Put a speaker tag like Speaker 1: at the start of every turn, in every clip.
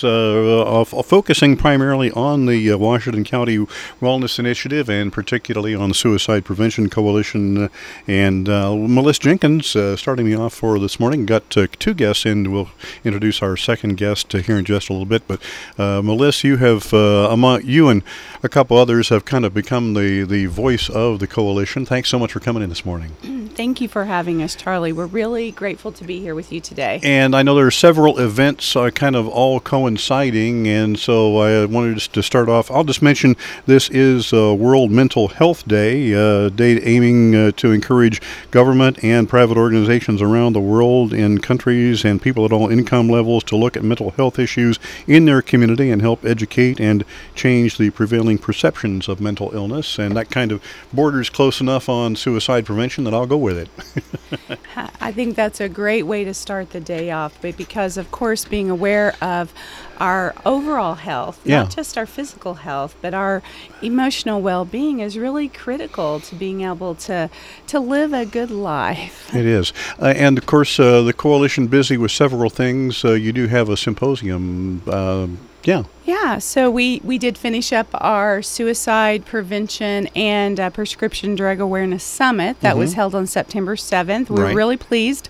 Speaker 1: events focusing primarily on the Washington County Wellness Initiative and particularly on the Suicide Prevention Coalition. And Melissa Jenkins, starting me off for this morning, got two guests in. We'll introduce our second guest here in just a little bit. But Melissa, you have, among you and a couple others, have kind of become the voice of the coalition. Thanks so much for coming in this morning.
Speaker 2: Thank you for having us, Charlie. We're really grateful to be here with you today.
Speaker 1: And I know there are several events kind of all coinciding, and so I wanted to start off. I'll just mention this is World Mental Health Day, a day aiming to encourage government and private organizations around the world in countries and people at all income levels to look at mental health issues in their community and help educate and change the prevailing perceptions of mental illness. And that kind of borders close enough on suicide prevention that I'll go with it.
Speaker 2: I think that's a great way to start the day off, but because, of course, being aware of our overall health, not just our physical health, but our emotional well-being is really critical to being able to live a good life.
Speaker 1: It is. And, of course, the coalition busy with several things. You do have a symposium.
Speaker 2: Yeah, so we did finish up our Suicide Prevention and Prescription Drug Awareness Summit that was held on September 7th. We were really pleased.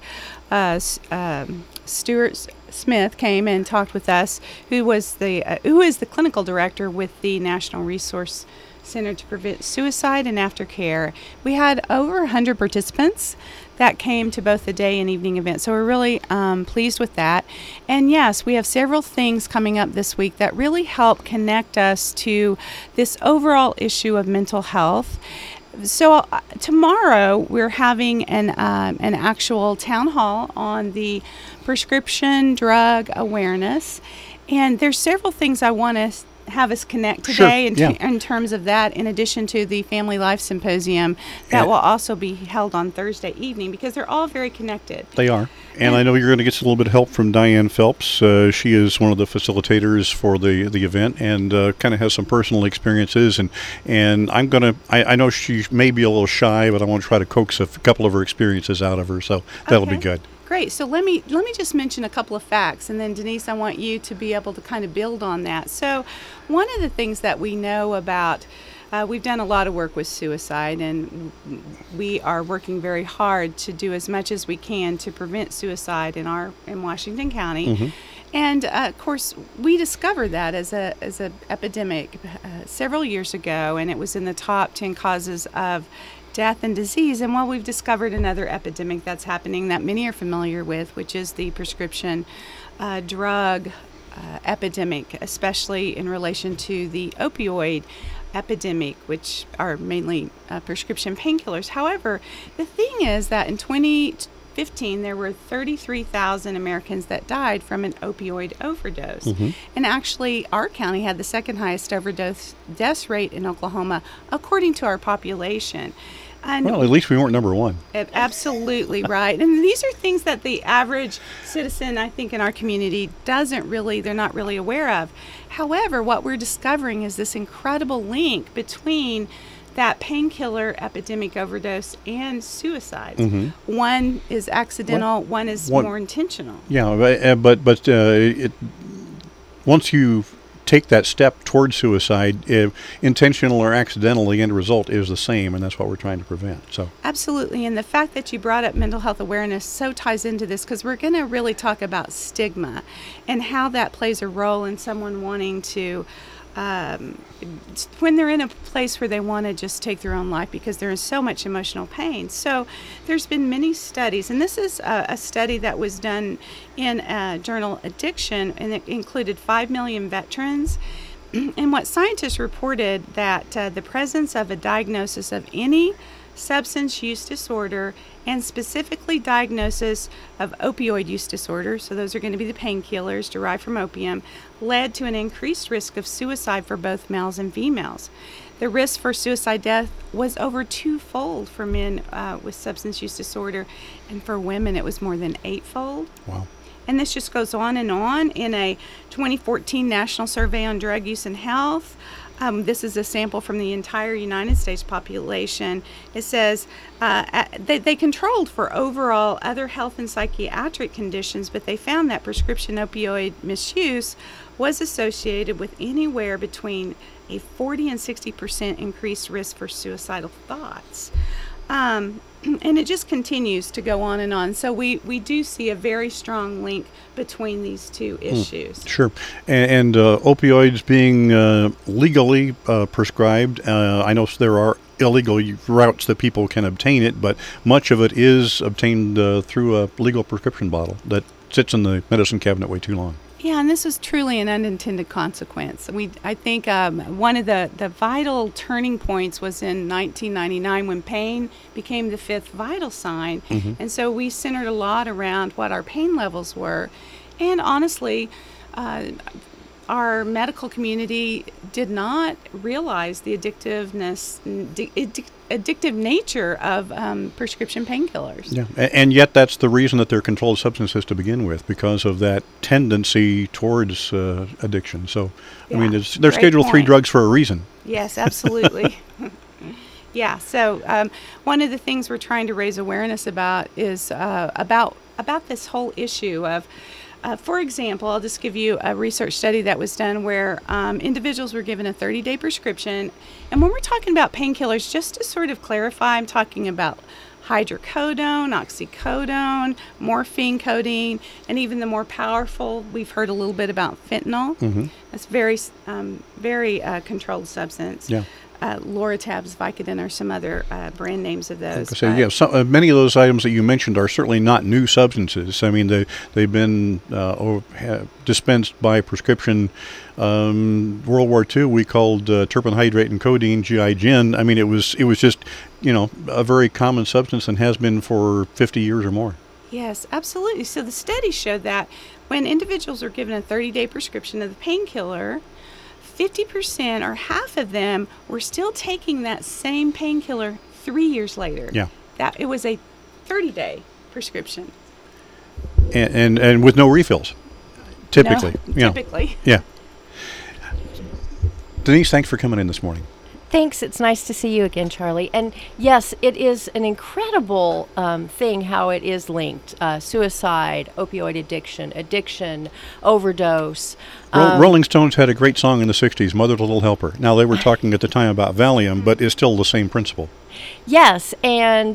Speaker 2: Stuart Smith came and talked with us, who is the clinical director with the National Resource Center to Prevent Suicide and Aftercare. We had over 100 participants that came to both the day and evening events, so we're really pleased with that. And yes, we have several things coming up this week that really help connect us to this overall issue of mental health. So tomorrow we're having an actual town hall on the prescription drug awareness, and there's several things I want to have us connect today in terms of that, in addition to the Family Life Symposium that will also be held on Thursday evening, because they're all very connected.
Speaker 1: They are. And I know you're going to get a little bit of help from Diane Phelps. She is one of the facilitators for the event and kind of has some personal experiences. And I know she may be a little shy, but I want to try to coax a couple of her experiences out of her. So that'll be good.
Speaker 2: Great. So let me just mention a couple of facts, and then Denise, I want you to be able to kind of build on that. So one of the things that we know about, we've done a lot of work with suicide, and we are working very hard to do as much as we can to prevent suicide in Washington County. And of course, we discovered that as a epidemic several years ago, and it was in the top 10 causes of death and disease. And while we've discovered another epidemic that's happening that many are familiar with, which is the prescription drug epidemic, especially in relation to the opioid epidemic, which are mainly prescription painkillers. However, the thing is that in 2015, there were 33,000 Americans that died from an opioid overdose. And actually, our county had the second highest overdose death rate in Oklahoma, according to our population. And
Speaker 1: well, at least we weren't number one.
Speaker 2: Absolutely right. And these are things that the average citizen, I think, in our community they're not really aware of. However, what we're discovering is this incredible link between that painkiller epidemic overdose and suicide. One is accidental, one is more intentional.
Speaker 1: Yeah, but once you take that step towards suicide, intentional or accidental, the end result is the same, and that's what we're trying to prevent. So
Speaker 2: absolutely. And the fact that you brought up mental health awareness so ties into this, because we're going to really talk about stigma and how that plays a role in someone wanting to when they're in a place where they want to just take their own life because they're in so much emotional pain. So there's been many studies, and this is a study that was done in journal Addiction, and it included 5 million veterans. And what scientists reported that the presence of a diagnosis of any substance use disorder, and specifically diagnosis of opioid use disorder, so those are going to be the painkillers derived from opium, led to an increased risk of suicide for both males and females. The risk for suicide death was over twofold for men with substance use disorder, and for women it was more than eightfold.
Speaker 1: Wow.
Speaker 2: And this just goes on and on. In a 2014 National Survey on Drug Use and Health, This is a sample from the entire United States population. It says they controlled for overall other health and psychiatric conditions, but they found that prescription opioid misuse was associated with anywhere between a 40 and 60% increased risk for suicidal thoughts. And it just continues to go on and on. So we do see a very strong link between these two issues.
Speaker 1: Sure. And opioids being legally prescribed, I know there are illegal routes that people can obtain it, but much of it is obtained through a legal prescription bottle that sits in the medicine cabinet way too long.
Speaker 2: Yeah, and this was truly an unintended consequence. I think one of the vital turning points was in 1999 when pain became the fifth vital sign. And so we centered a lot around what our pain levels were. And honestly, our medical community did not realize the addictive nature of prescription painkillers.
Speaker 1: Yeah, and yet that's the reason that they're controlled substances to begin with, because of that tendency towards addiction. So,
Speaker 2: Yeah,
Speaker 1: I mean, they're Schedule III drugs for a reason.
Speaker 2: Yes, absolutely. Yeah, so one of the things we're trying to raise awareness about is about this whole issue of for example, I'll just give you a research study that was done where individuals were given a 30-day prescription. And when we're talking about painkillers, just to sort of clarify, I'm talking about hydrocodone, oxycodone, morphine, codeine, and even the more powerful, we've heard a little bit about fentanyl. That's very controlled substance.
Speaker 1: Yeah.
Speaker 2: Loratabs, Vicodin, or some other brand names of those.
Speaker 1: So many of those items that you mentioned are certainly not new substances. I mean, they've been dispensed by prescription. World War II, we called terpene hydrate and codeine GI Gin. I mean, it was just a very common substance and has been for 50 years or more.
Speaker 2: Yes, absolutely. So the study showed that when individuals are given a 30-day prescription of the painkiller, 50% or half of them were still taking that same painkiller 3 years later.
Speaker 1: Yeah.
Speaker 2: That it was a 30-day prescription.
Speaker 1: And with no refills, typically.
Speaker 2: No, typically.
Speaker 1: Yeah. Denise, thanks for coming in this morning.
Speaker 3: Thanks. It's nice to see you again, Charlie. And yes, it is an incredible thing how it is linked. Suicide, opioid addiction, overdose.
Speaker 1: Rolling Stones had a great song in the 60s, Mother's Little Helper. Now, they were talking at the time about Valium, but it's still the same principle.
Speaker 3: Yes, and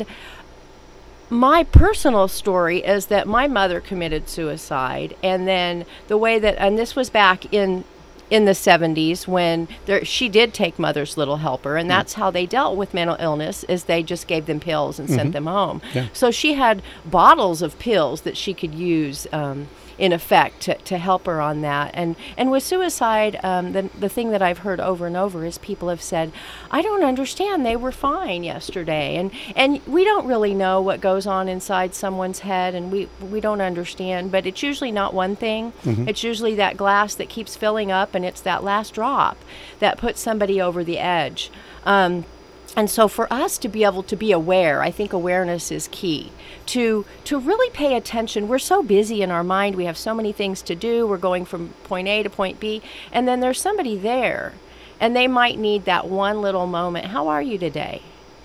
Speaker 3: my personal story is that my mother committed suicide, and then the way that, and this was back in the 70s when she did take Mother's Little Helper, and that's how they dealt with mental illness, is they just gave them pills and sent them home.
Speaker 1: Yeah.
Speaker 3: So she had bottles of pills that she could use in effect to help her on that. And with suicide, the thing that I've heard over and over is people have said, I don't understand, they were fine yesterday. And we don't really know what goes on inside someone's head, and we don't understand, but it's usually not one thing. It's usually that glass that keeps filling up, and it's that last drop that puts somebody over the edge. And so for us to be able to be aware, I think awareness is key. To really pay attention. We're so busy in our mind. We have so many things to do. We're going from point A to point B. And then there's somebody there. And they might need that one little moment. How are you today?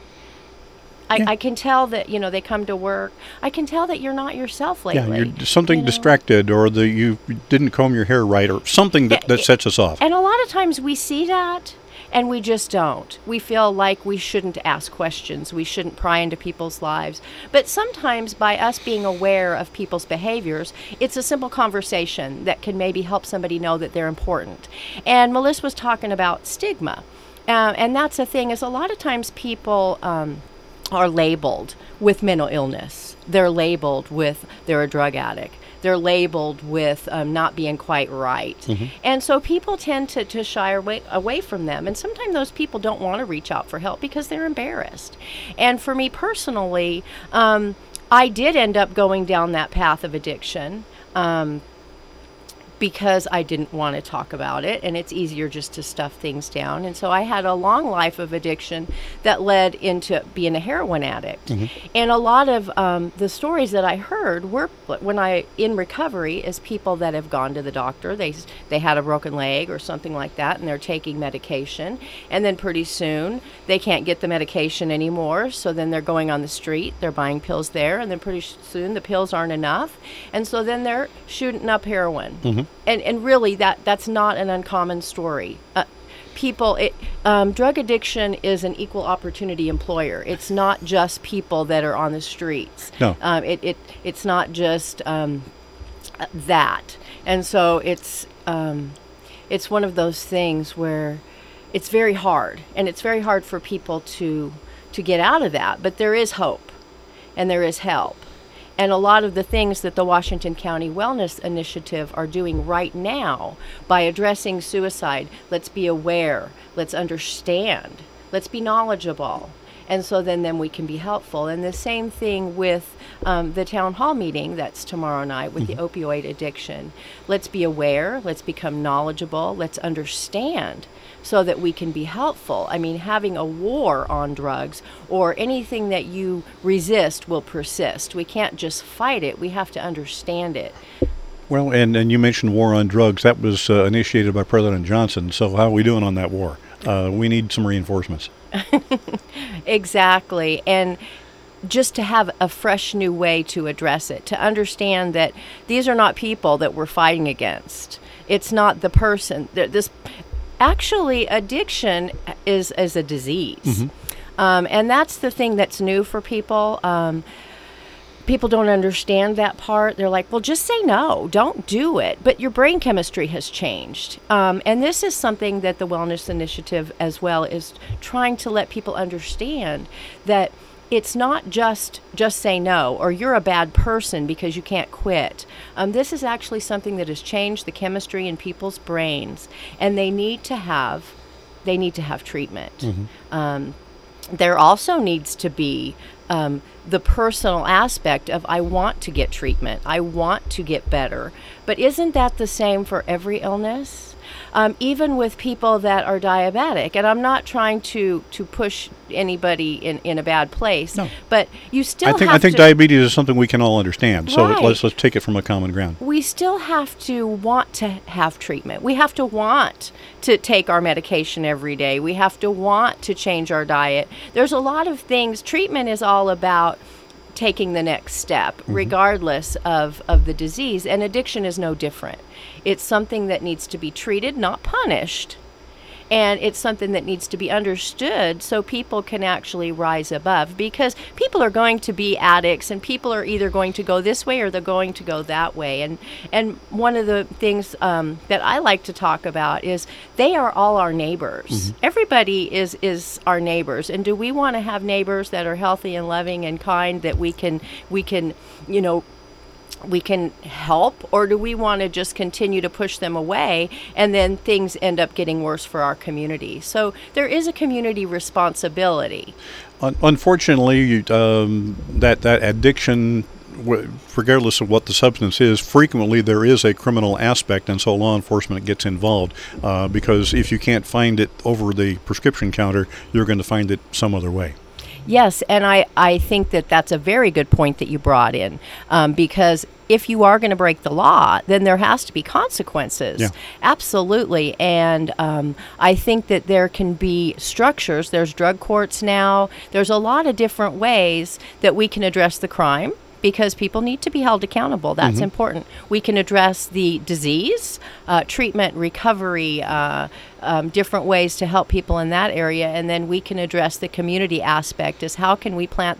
Speaker 3: I can tell that, they come to work. I can tell that you're not yourself lately.
Speaker 1: Yeah, you're something distracted, or that you didn't comb your hair right, or something that sets us off.
Speaker 3: And a lot of times we see that, and we just don't. We feel like we shouldn't ask questions. We shouldn't pry into people's lives. But sometimes by us being aware of people's behaviors, it's a simple conversation that can maybe help somebody know that they're important. And Melissa was talking about stigma. And that's the thing, is a lot of times people are labeled with mental illness. They're labeled with they're a drug addict. They're labeled with not being quite right. And so people tend to shy away from them. And sometimes those people don't want to reach out for help because they're embarrassed. And for me personally, I did end up going down that path of addiction. because I didn't want to talk about it, and it's easier just to stuff things down. And so I had a long life of addiction that led into being a heroin addict. And a lot of the stories that I heard were when I in recovery is people that have gone to the doctor. They had a broken leg or something like that, and they're taking medication, and then pretty soon they can't get the medication anymore, so then they're going on the street, they're buying pills there, and then pretty soon the pills aren't enough, and so then they're shooting up heroin. And really that's not an uncommon story. Drug addiction is an equal opportunity employer. It's not just people that are on the streets.
Speaker 1: No.
Speaker 3: It's not just that. And so it's one of those things where it's very hard, and it's very hard for people to get out of that. But there is hope, and there is help. And a lot of the things that the Washington County Wellness Initiative are doing right now by addressing suicide, let's be aware, let's understand, let's be knowledgeable. And so then we can be helpful. And the same thing with the town hall meeting that's tomorrow night with the opioid addiction. Let's be aware, let's become knowledgeable, let's understand so that we can be helpful. I mean, having a war on drugs or anything that you resist will persist. We can't just fight it, we have to understand it.
Speaker 1: Well, and you mentioned war on drugs. That was initiated by President Johnson. So how are we doing on that war? We need some reinforcements.
Speaker 3: Exactly. And just to have a fresh new way to address it, to understand that these are not people that we're fighting against. It's not the person. Actually, addiction is a disease. And that's the thing that's new for people. People don't understand that part. They're like, well, just say no. Don't do it. But your brain chemistry has changed. And this is something that the Wellness Initiative as well is trying to let people understand, that it's not just say no or you're a bad person because you can't quit. This is actually something that has changed the chemistry in people's brains, and they need to have treatment. There also needs to be the personal aspect of, I want to get treatment, I want to get better. But isn't that the same for every illness? Even with people that are diabetic, and I'm not trying to push anybody in a bad place,
Speaker 1: no.
Speaker 3: But you still
Speaker 1: I think diabetes is something we can all understand. So
Speaker 3: Right.
Speaker 1: let's take it from a common ground.
Speaker 3: We still have to want to have treatment. We have to want to take our medication every day. We have to want to change our diet. There's a lot of things. Treatment is all about taking the next step, regardless of the disease, and addiction is no different. It's something that needs to be treated, not punished, and it's something that needs to be understood so people can actually rise above, because people are going to be addicts, and people are either going to go this way or they're going to go that way. And one of the things that I like to talk about is they are all our neighbors. Everybody is our neighbors. And do we want to have neighbors that are healthy and loving and kind, that we can help, or do we want to just continue to push them away, and then things end up getting worse for our community? So there is a community responsibility.
Speaker 1: Unfortunately, that addiction, regardless of what the substance is, frequently there is a criminal aspect, and so law enforcement gets involved, because if you can't find it over the prescription counter, you're going to find it some other way.
Speaker 3: Yes, and I think that that's a very good point that you brought in, because if you are going to break the law, then there has to be consequences.
Speaker 1: Yeah.
Speaker 3: Absolutely. And I think that there can be structures. There's drug courts now. There's a lot of different ways that we can address the crime, because people need to be held accountable. That's important. We can address the disease, treatment, recovery, different ways to help people in that area, and then we can address the community aspect. Is how can we plant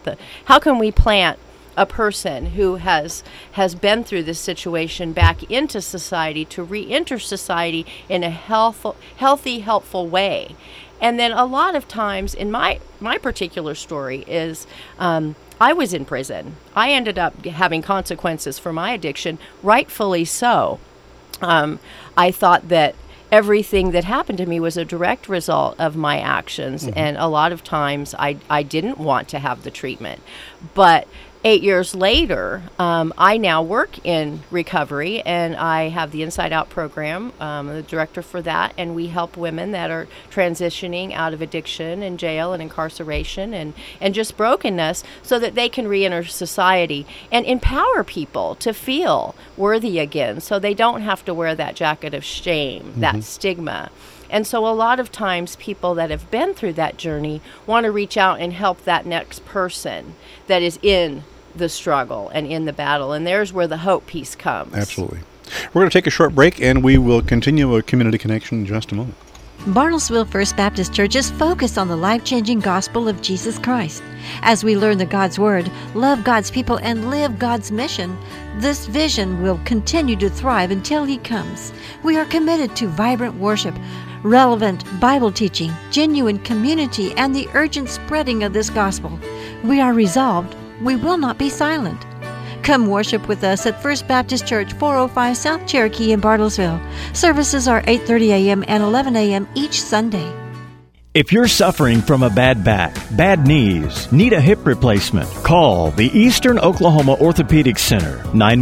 Speaker 3: a person who has been through this situation back into society, to re-enter society in a healthy, helpful way. And then a lot of times, in my particular story is, I was in prison. I ended up having consequences for my addiction, rightfully so. I thought that everything that happened to me was a direct result of my actions, and a lot of times I didn't want to have the treatment. But 8 years later, I now work in recovery, and I have the Inside Out program. I'm the director for that, and we help women that are transitioning out of addiction and jail and incarceration and just brokenness so that they can reenter society and empower people to feel worthy again so they don't have to wear that jacket of shame, that stigma. And so a lot of times people that have been through that journey want to reach out and help that next person that is in the struggle and in the battle. And there's where the hope piece comes.
Speaker 1: Absolutely. We're going to take a short break, and we will continue a community connection in just a moment.
Speaker 4: Bartlesville First Baptist Church is focused on the life-changing gospel of Jesus Christ. As we learn the God's Word, love God's people, and live God's mission, this vision will continue to thrive until He comes. We are committed to vibrant worship, relevant Bible teaching, genuine community, and the urgent spreading of this gospel. We are resolved. We will not be silent. Come worship with us at First Baptist Church, 405 South Cherokee in Bartlesville. Services are 8:30 a.m. and 11 a.m. each Sunday.
Speaker 5: If you're suffering from a bad back, bad knees, need a hip replacement, call the Eastern Oklahoma Orthopedic Center,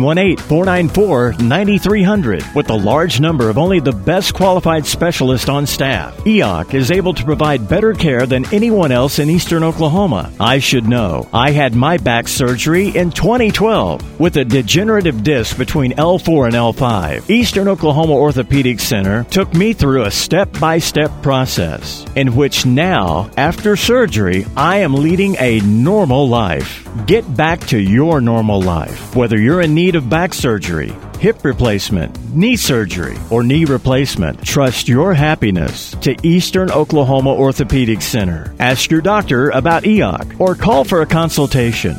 Speaker 5: 918-494-9300. With a large number of only the best qualified specialists on staff, EOC is able to provide better care than anyone else in Eastern Oklahoma. I should know. I had my back surgery in 2012 with a degenerative disc between L4 and L5. Eastern Oklahoma Orthopedic Center took me through a step-by-step process in which now, after surgery, I am leading a normal life. Get back to your normal life. Whether you're in need of back surgery, hip replacement, knee surgery, or knee replacement, trust your happiness to Eastern Oklahoma Orthopedic Center. Ask your doctor about EOC or call for a consultation.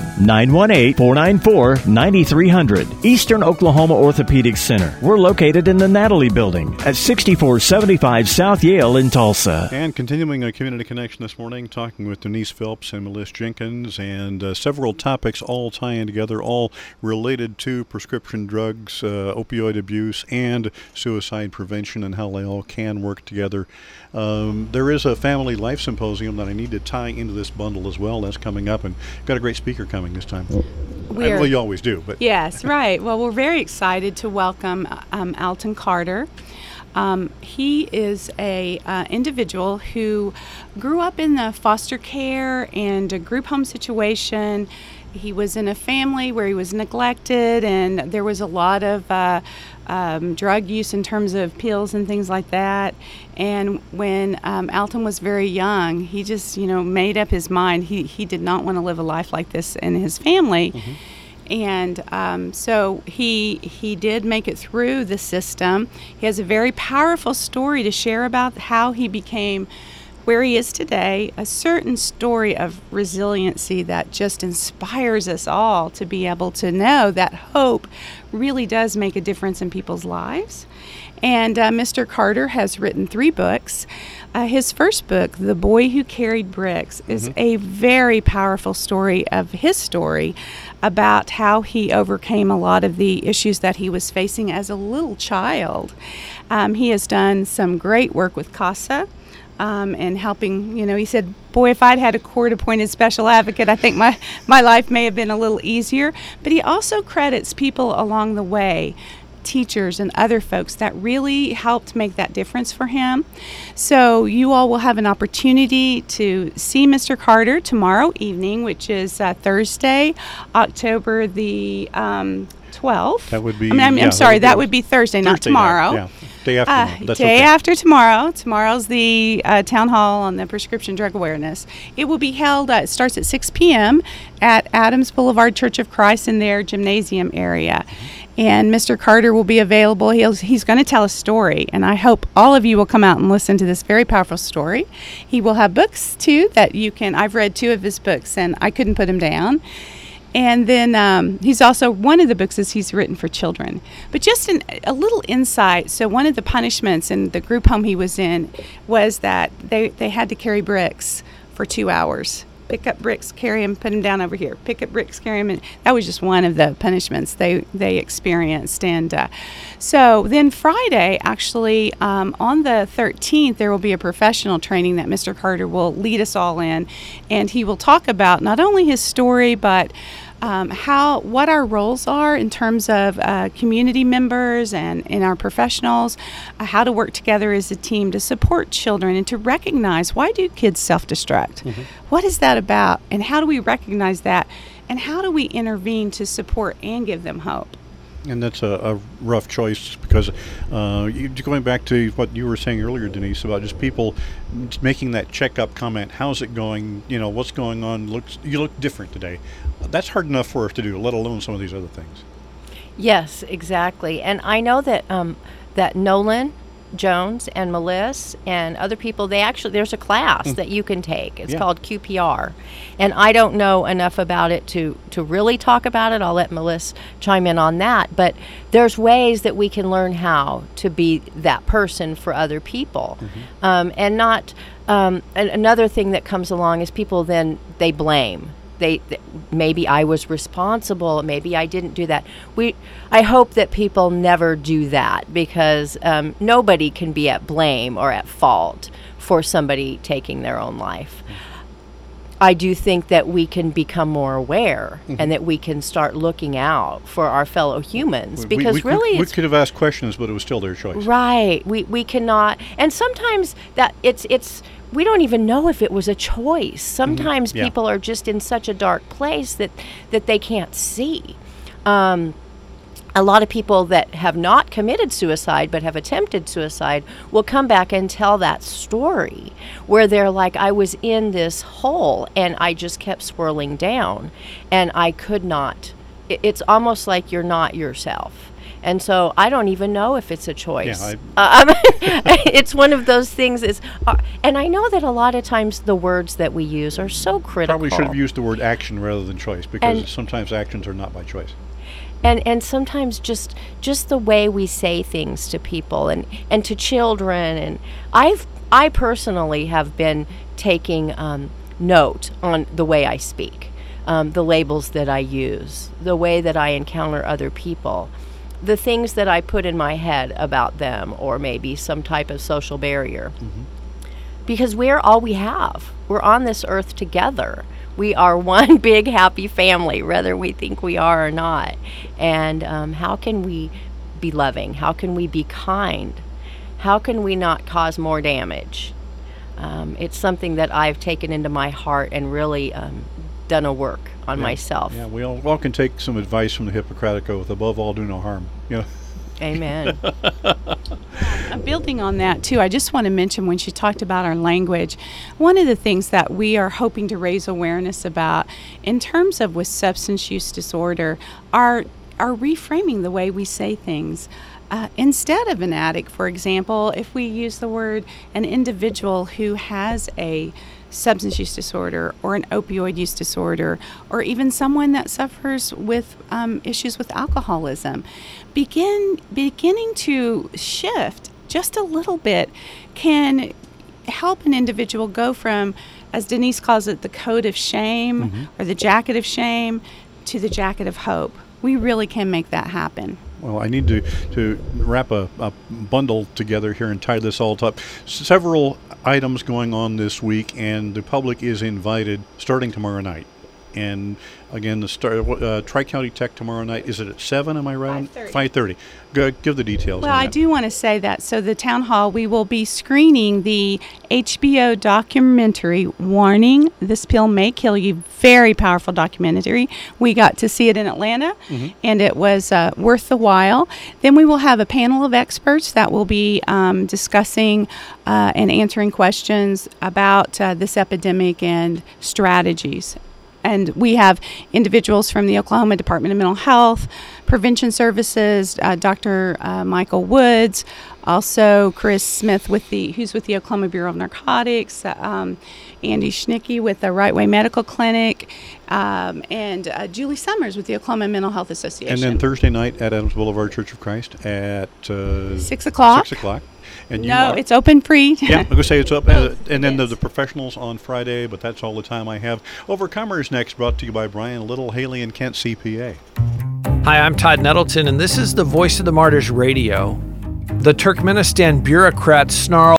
Speaker 5: 918-494-9300. Eastern Oklahoma Orthopedic Center. We're located in the Natalie Building at 6475 South Yale in Tulsa.
Speaker 1: And continuing a community connection this morning, talking with Denise Phelps and Melissa Jenkins, and several topics all tying together, all related to prescription drugs, opioid abuse, and suicide prevention, and how they all can work together. There is a family life symposium that I need to tie into this bundle as well. That's coming up, and got a great speaker coming this time. Well, you always do, but
Speaker 2: yes, right. Well, we're very excited to welcome Alton Carter. He is a individual who grew up in the foster care and a group home situation. He was in a family where he was neglected, and there was a lot of drug use in terms of pills and things like that. And when Alton was very young, he just, made up his mind. He did not want to live a life like this in his family. Mm-hmm. And so he did make it through the system. He has a very powerful story to share about how he became where he is today, a certain story of resiliency that just inspires us all to be able to know that hope really does make a difference in people's lives. And Mr. Carter has written 3 books. His first book, The Boy Who Carried Bricks, is a very powerful story of his story about how he overcame a lot of the issues that he was facing as a little child. He has done some great work with CASA. And helping, he said, boy, if I'd had a court-appointed special advocate, I think my life may have been a little easier. But he also credits people along the way, teachers and other folks that really helped make that difference for him. So you all will have an opportunity to see Mr. Carter tomorrow evening, which is Thursday, October the 12th.
Speaker 1: That would be.
Speaker 2: I'm sorry, that would be Thursday, not tomorrow.
Speaker 1: Yeah. Day after. That's
Speaker 2: day
Speaker 1: okay.
Speaker 2: after tomorrow. Tomorrow's the town hall on the prescription drug awareness. It will be held. It starts at 6 p.m. at Adams Boulevard Church of Christ in their gymnasium area, and Mr. Carter will be available. He's going to tell a story, and I hope all of you will come out and listen to this very powerful story. He will have books too that you can. I've read 2 of his books, and I couldn't put him down. And then he's also, one of the books is he's written for children. But just a little insight, so one of the punishments in the group home he was in was that they had to carry bricks for 2 hours. Pick up bricks, carry them, put them down over here. Pick up bricks, carry them. And that was just one of the punishments they experienced. And so then Friday, actually, on the 13th, there will be a professional training that Mr. Carter will lead us all in. And he will talk about not only his story, but what our roles are in terms of community members and in our professionals, how to work together as a team to support children and to recognize, why do kids self-destruct? What is that about? And how do we recognize that? And how do we intervene to support and give them hope?
Speaker 1: And that's a rough choice, because going back to what you were saying earlier, Denise, about just people making that checkup comment, how's it going, what's going on, you look different today. That's hard enough for us to do, let alone some of these other things.
Speaker 3: Yes, exactly. And I know that that Nolan Jones and Melissa and other people, there's a class that you can take. It's called QPR. And I don't know enough about it to really talk about it. I'll let Melissa chime in on that. But there's ways that we can learn how to be that person for other people. And not, another thing that comes along is people then, they blame. Maybe I was responsible, maybe I didn't do that. I hope that people never do that, because nobody can be at blame or at fault for somebody taking their own life. I do think that we can become more aware and that we can start looking out for our fellow humans, because
Speaker 1: we could have asked questions, but it was still their choice.
Speaker 3: Right. We cannot, and sometimes that it's we don't even know if it was a choice. Sometimes people are just in such a dark place that they can't see. A lot of people that have not committed suicide but have attempted suicide will come back and tell that story, where they're like, I was in this hole and I just kept swirling down and I could not. It's almost like you're not yourself. And so I don't even know if it's a choice. It's one of those things. And I know that a lot of times the words that we use are so critical.
Speaker 1: Probably should have used the word action rather than choice, because sometimes actions are not by choice.
Speaker 3: And sometimes just the way we say things to people and to children. And I personally have been taking note on the way I speak, the labels that I use, the way that I encounter other people, the things that I put in my head about them, or maybe some type of social barrier. Because we're all we have. We're on this earth together. We are one big happy family, whether we think we are or not. And how can we be loving? How can we be kind? How can we not cause more damage? It's something that I've taken into my heart and really done a work on myself.
Speaker 1: Yeah, we all can take some advice from the Hippocratic Oath. Above all, do no harm.
Speaker 3: Amen.
Speaker 2: Building on that too, I just want to mention, when she talked about our language, one of the things that we are hoping to raise awareness about in terms of with substance use disorder are reframing the way we say things. Instead of an addict, for example, if we use the word an individual who has a substance use disorder or an opioid use disorder, or even someone that suffers with issues with alcoholism, beginning to shift just a little bit can help an individual go from, as Denise calls it, the coat of shame or the jacket of shame to the jacket of hope. We really can make that happen.
Speaker 1: Well, I need to wrap a bundle together here and tie this all up. Several items going on this week, and the public is invited starting tomorrow night. And again, the Tri-County Tech tomorrow night, is it at 7, am I right? 5:30. Give the details.
Speaker 2: Well, I do want to say that. So the town hall, we will be screening the HBO documentary, Warning, This Pill May Kill You. Very powerful documentary. We got to see it in Atlanta, and it was worth the while. Then we will have a panel of experts that will be discussing and answering questions about this epidemic and strategies. And we have individuals from the Oklahoma Department of Mental Health, Prevention Services, Dr. Michael Woods, also Chris Smith who's with the Oklahoma Bureau of Narcotics, Andy Schnicke with the Right Way Medical Clinic, and Julie Summers with the Oklahoma Mental Health Association.
Speaker 1: And then Thursday night at Adams Boulevard Church of Christ at
Speaker 2: 6 o'clock.
Speaker 1: 6 o'clock. And
Speaker 2: it's open free.
Speaker 1: Yeah, I'm going to say it's up. And then the professionals on Friday, but that's all the time I have. Overcomers next, brought to you by Brian Little, Haley and Kent CPA.
Speaker 6: Hi, I'm Todd Nettleton, and this is the Voice of the Martyrs Radio. The Turkmenistan bureaucrats snarl